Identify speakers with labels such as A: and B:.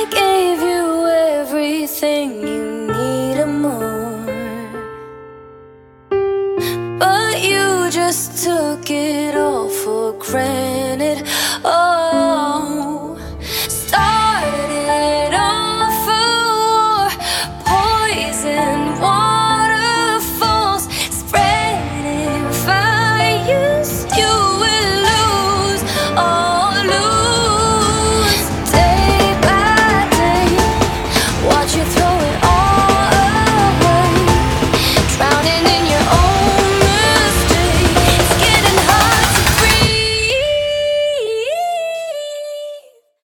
A: I gave you everything you needed more, but you just took it all for granted.